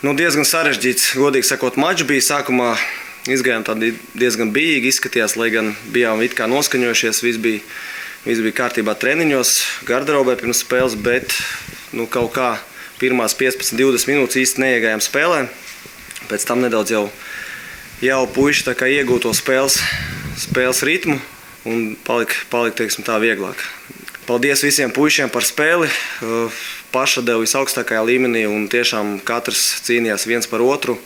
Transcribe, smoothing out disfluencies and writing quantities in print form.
Diezgan sarežģīts, godīgi sakot, mačs bija. Sākumā izgājām tādi diezgan bijīgi, izskatījās, lai gan bijām it kā noskaņojušies, viss bija kārtībā treniņos, garderobē pirms spēles, bet kaut kā pirmās 15-20 minūtes īsti neiegājām spēlē. Pēc tam nedaudz jau puiši tā kā iegūto spēles ritmu un palika teiksim tā, vieglāk. Paldies visiem puišiem par spēli. Paša deva visaugstākajā līmenī un tiešām katrs cīnījās viens par otru.